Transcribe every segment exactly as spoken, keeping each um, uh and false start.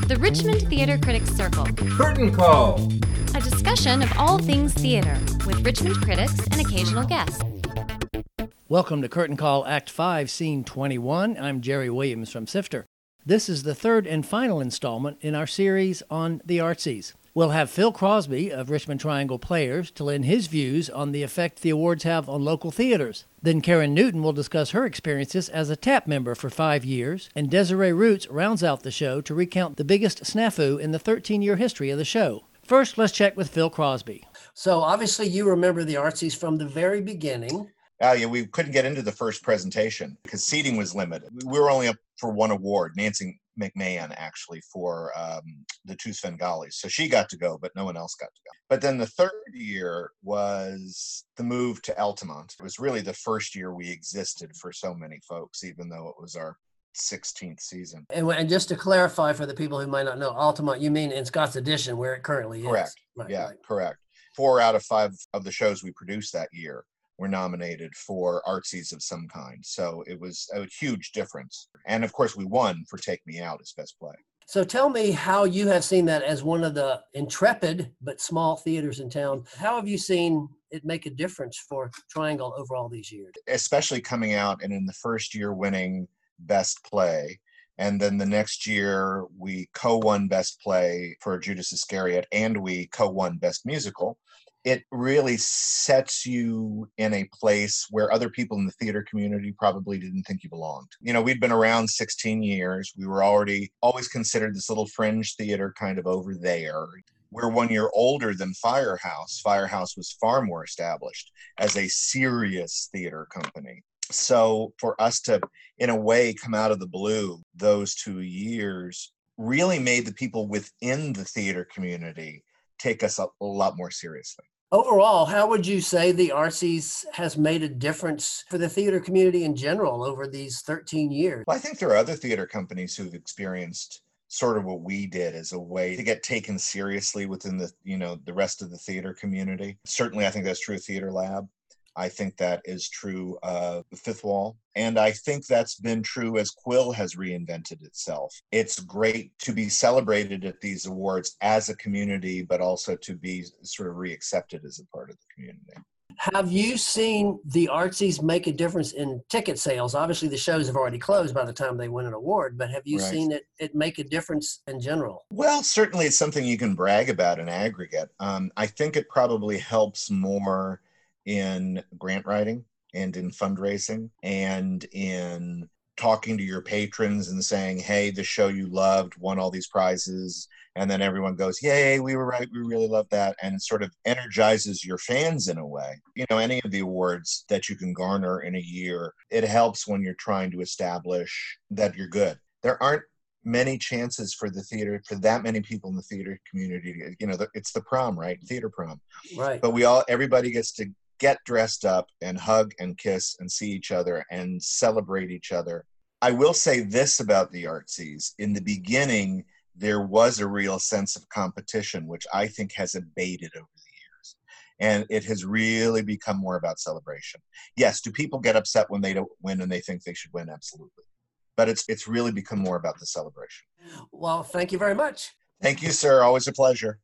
The Richmond Theater Critics Circle. Curtain Call. A discussion of all things theater with Richmond critics and occasional guests. Welcome to Curtain Call Act five, Scene twenty-one. I'm Jerry Williams from Sifter. This is the third and final installment in our series on the artsies. We'll have Phil Crosby of Richmond Triangle Players to lend his views on the effect the awards have on local theaters. Then Karen Newton will discuss her experiences as a TAP member for five years, and Desiree Roots rounds out the show to recount the biggest snafu in the thirteen-year history of the show. First, let's check with Phil Crosby. So obviously you remember the artsies from the very beginning. Oh, yeah, we couldn't get into the first presentation because seating was limited. We were only up for one award, Nancy McMahon, actually, for um, the two Svengalis. So she got to go, but no one else got to go. But then the third year was the move to Altamont. It was really the first year we existed for so many folks, even though it was our sixteenth season. And, and just to clarify for the people who might not know, Altamont, you mean in Scott's Addition, where it currently is? Correct. Right, yeah, right. correct. Four out of five of the shows we produced that year were nominated for artsies of some kind. So it was a huge difference. And of course, we won for Take Me Out as Best Play. So tell me how you have seen that as one of the intrepid but small theaters in town. How have you seen it make a difference for Triangle over all these years? Especially coming out and in the first year winning Best Play. And then the next year we co-won Best Play for Judas Iscariot and we co-won Best Musical. It really sets you in a place where other people in the theater community probably didn't think you belonged. You know, we'd been around sixteen years. We were already always considered this little fringe theater kind of over there. We're one year older than Firehouse. Firehouse was far more established as a serious theater company. So for us to, in a way, come out of the blue those two years really made the people within the theater community take us a, a lot more seriously. Overall, how would you say the artsies has made a difference for the theater community in general over these thirteen years? Well, I think there are other theater companies who've experienced sort of what we did as a way to get taken seriously within the, you know, the rest of the theater community. Certainly, I think that's true of Theater Lab. I think that is true of the Fifth Wall. And I think that's been true as Quill has reinvented itself. It's great to be celebrated at these awards as a community, but also to be sort of reaccepted as a part of the community. Have you seen the artsies make a difference in ticket sales? Obviously, the shows have already closed by the time they win an award, but have you Right. seen it, it make a difference in general? Well, certainly it's something you can brag about in aggregate. Um, I think it probably helps more in grant writing and in fundraising and in talking to your patrons and saying, hey, the show you loved won all these prizes. And then everyone goes, yay, we were right. We really love that. And it sort of energizes your fans in a way. You know, any of the awards that you can garner in a year, it helps when you're trying to establish that you're good. There aren't many chances for the theater, for that many people in the theater community. You know, it's the prom, right? Theater prom. Right. But we all, everybody gets to get dressed up and hug and kiss and see each other and celebrate each other. I will say this about the artsies. In the beginning, there was a real sense of competition, which I think has abated over the years. And it has really become more about celebration. Yes, do people get upset when they don't win and they think they should win? Absolutely. But it's it's really become more about the celebration. Well, thank you very much. Thank you, sir. Always a pleasure.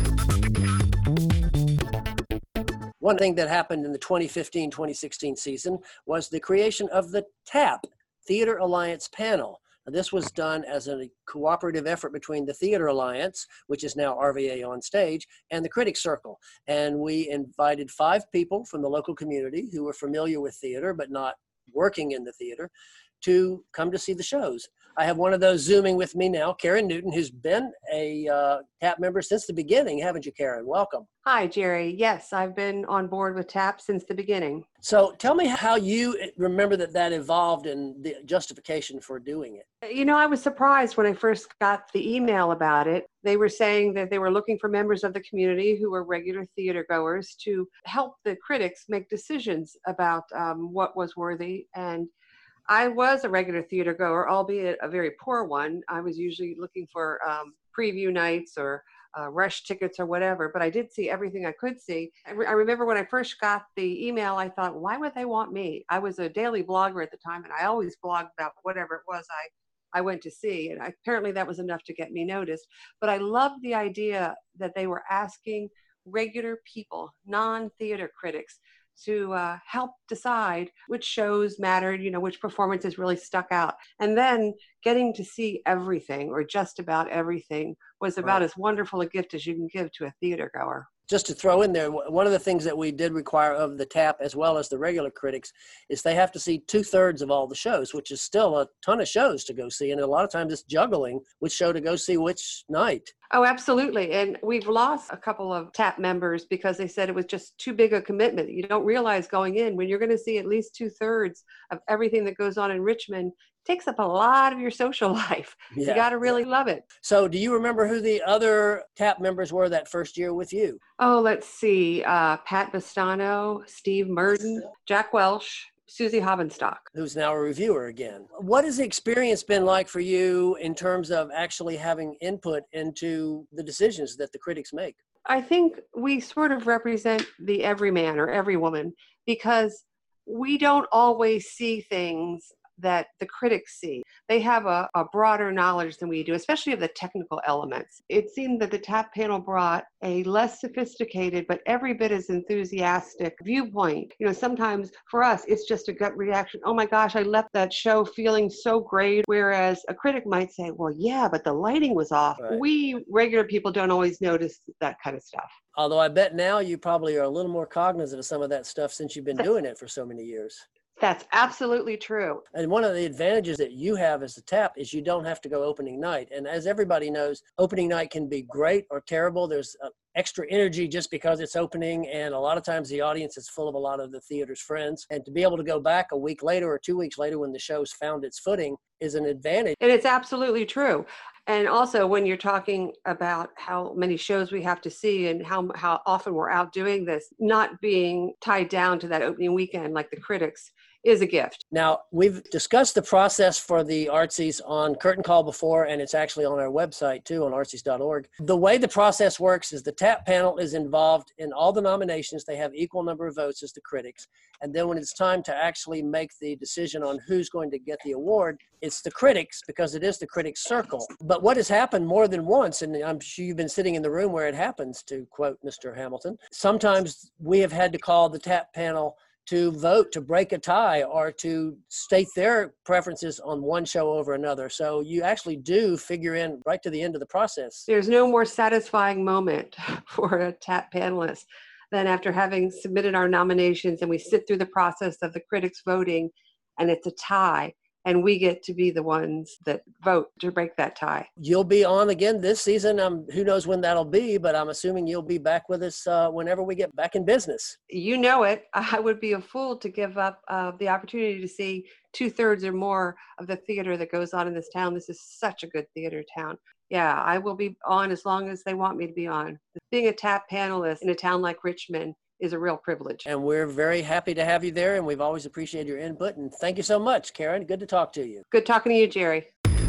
One thing that happened in the twenty fifteen twenty sixteen season was the creation of the TAP, Theater Alliance Panel. Now, this was done as a cooperative effort between the Theater Alliance, which is now R V A On Stage, and the Critics Circle. And we invited five people from the local community who were familiar with theater but not working in the theater to come to see the shows. I have one of those Zooming with me now, Karen Newton, who's been a uh, TAP member since the beginning, haven't you, Karen? Welcome. Hi, Jerry. Yes, I've been on board with TAP since the beginning. So tell me how you remember that that evolved and the justification for doing it. You know, I was surprised when I first got the email about it. They were saying that they were looking for members of the community who were regular theater goers to help the critics make decisions about um, what was worthy. And I was a regular theater goer, albeit a very poor one. I was usually looking for um, preview nights or uh, rush tickets or whatever, but I did see everything I could see. I, re- I remember when I first got the email, I thought, why would they want me? I was a daily blogger at the time, and I always blogged about whatever it was I I went to see. And I, apparently that was enough to get me noticed. But I love the idea that they were asking regular people, non-theater critics, to uh, help decide which shows mattered, you know, which performances really stuck out. And then getting to see everything or just about everything was about Right. as wonderful a gift as you can give to a theater goer. Just to throw in there, one of the things that we did require of the TAP as well as the regular critics is they have to see two thirds of all the shows, which is still a ton of shows to go see. And a lot of times it's juggling which show to go see which night. Oh, absolutely. And we've lost a couple of TAP members because they said it was just too big a commitment. You don't realize going in when you're going to see at least two thirds of everything that goes on in Richmond, it takes up a lot of your social life. Yeah. You got to really love it. So do you remember who the other TAP members were that first year with you? Oh, let's see. Uh, Pat Bastano, Steve Murden, Jack Welsh, Susie Hobenstock. Who's now a reviewer again. What has the experience been like for you in terms of actually having input into the decisions that the critics make? I think we sort of represent the everyman or everywoman because we don't always see things that the critics see. They have a, a broader knowledge than we do, especially of the technical elements. It seemed that the TAP panel brought a less sophisticated, but every bit as enthusiastic viewpoint. You know, sometimes for us, it's just a gut reaction. Oh my gosh, I left that show feeling so great. Whereas a critic might say, well, yeah, but the lighting was off. Right. We regular people don't always notice that kind of stuff. Although I bet now you probably are a little more cognizant of some of that stuff since you've been doing it for so many years. That's absolutely true. And one of the advantages that you have as a TAP is you don't have to go opening night. And as everybody knows, opening night can be great or terrible. There's uh, extra energy just because it's opening. And a lot of times the audience is full of a lot of the theater's friends. And to be able to go back a week later or two weeks later when the show's found its footing is an advantage. And it's absolutely true. And also when you're talking about how many shows we have to see and how, how often we're out doing this, not being tied down to that opening weekend like the critics is a gift. Now, we've discussed the process for the Artsies on Curtain Call before, and it's actually on our website too, on artsies dot org. The way the process works is the TAP panel is involved in all the nominations. They have equal number of votes as the critics. And then when it's time to actually make the decision on who's going to get the award, it's the critics because it is the critics circle. But what has happened more than once, and I'm sure you've been sitting in the room where it happens, to quote Mister Hamilton, sometimes we have had to call the TAP panel to vote, to break a tie, or to state their preferences on one show over another. So you actually do figure in right to the end of the process. There's no more satisfying moment for a TAP panelist than after having submitted our nominations and we sit through the process of the critics voting and it's a tie. And we get to be the ones that vote to break that tie. You'll be on again this season. Um, who knows when that'll be, but I'm assuming you'll be back with us uh, whenever we get back in business. You know it. I would be a fool to give up uh, the opportunity to see two thirds or more of the theater that goes on in this town. This is such a good theater town. Yeah, I will be on as long as they want me to be on. Being a TAP panelist in a town like Richmond is a real privilege. And we're very happy to have you there, and we've always appreciated your input. And thank you so much, Karen. Good to talk to you. Good talking to you, Jerry.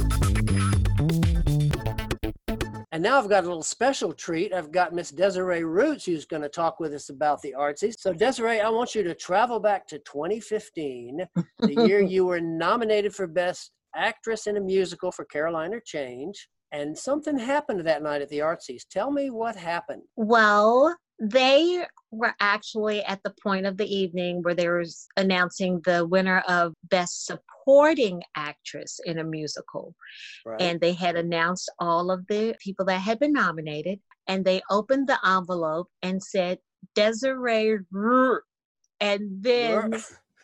And now I've got a little special treat. I've got Miss Desiree Roots who's going to talk with us about the Artsies. So Desiree, I want you to travel back to twenty fifteen, the year you were nominated for Best Actress in a Musical for Caroline or Change. And something happened that night at the Artsies. Tell me what happened. Well, they were actually at the point of the evening where they were announcing the winner of Best Supporting Actress in a Musical. Right. And they had announced all of the people that had been nominated. And they opened the envelope and said, Desiree Roots. And then...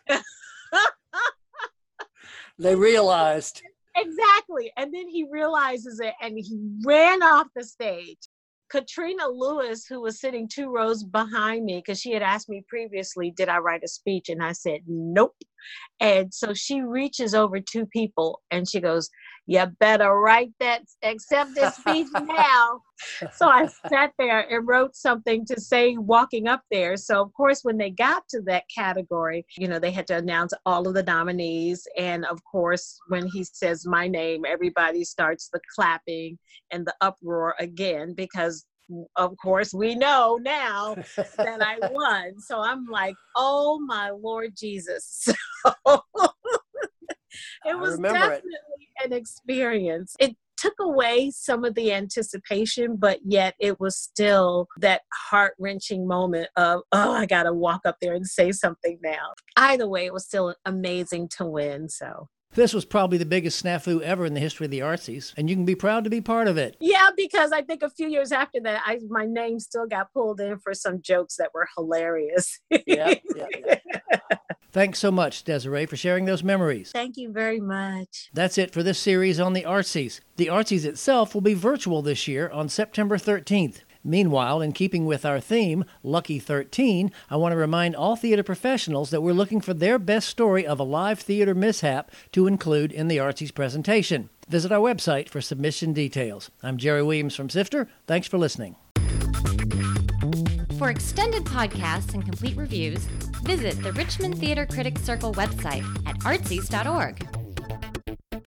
They realized. Exactly. And then he realizes it and he ran off the stage. Katrina Lewis, who was sitting two rows behind me, because she had asked me previously, did I write a speech? And I said, nope. And so she reaches over two people and she goes, you better write that, accept this speech now. So I sat there and wrote something to say walking up there. So of course, when they got to that category, you know, they had to announce all of the nominees. And of course, when he says my name, everybody starts the clapping and the uproar again, because of course, we know now that I won. So I'm like, oh my Lord Jesus. So It was remember it. definitely an experience. It took away some of the anticipation, but yet it was still that heart-wrenching moment of, oh, I got to walk up there and say something now. Either way, it was still amazing to win, so. This was probably the biggest snafu ever in the history of the Artsies, and you can be proud to be part of it. Yeah, because I think a few years after that, I, my name still got pulled in for some jokes that were hilarious. Yeah, yeah, yeah. Thanks so much, Desiree, for sharing those memories. Thank you very much. That's it for this series on the Artsies. The Artsies itself will be virtual this year on September thirteenth. Meanwhile, in keeping with our theme, Lucky thirteen, I want to remind all theater professionals that we're looking for their best story of a live theater mishap to include in the Artsies presentation. Visit our website for submission details. I'm Jerry Williams from Sifter. Thanks for listening. For extended podcasts and complete reviews, visit the Richmond Theater Critics Circle website at artsies dot org.